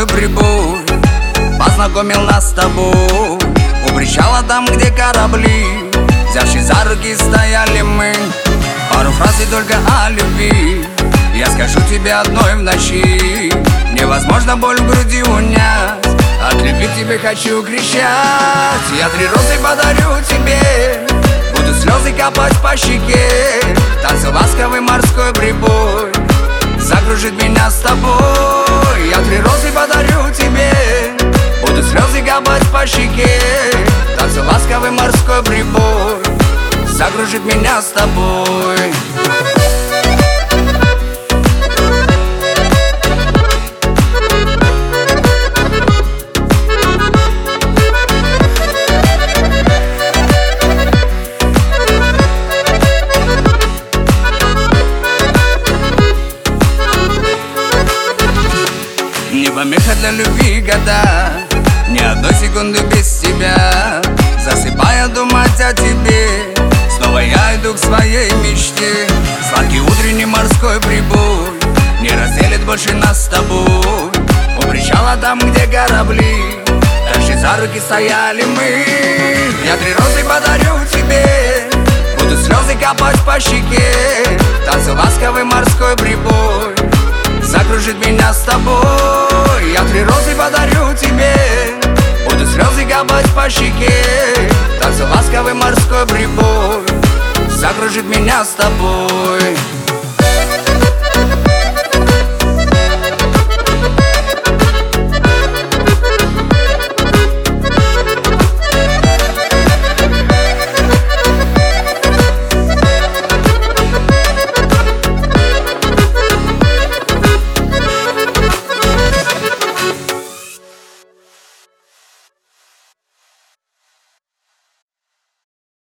морской прибой познакомил нас с тобой. У причала там, где корабли, взявшись за руки стояли мы. Пару фраз и только о любви я скажу тебе одной в ночи. Невозможно боль в груди унять, от любви к тебе хочу кричать. Я 3 розы подарю тебе, будут слезы капать по щеке. Танцы ласковый морской прибой закружит меня с тобой. Я 3 розы подарю тебе, будут слезы капать по щеке. Танцы ласковый морской прибой закружит меня с тобой. Не помеха для любви года, ни одной секунды без тебя. Засыпая думать о тебе, снова я иду к своей мечте. Сладкий утренний морской прибой не разделит больше нас с тобой. У причала там, где корабли, даже за руки стояли мы. Я 3 розы подарю тебе, будут слезы капать по щеке. Танцы ласковый морской прибой закружит меня с тобой. Я 3 розы подарю тебе, будут слезы капать по щеке. Танцы ласковый морской прибой закружит меня с тобой.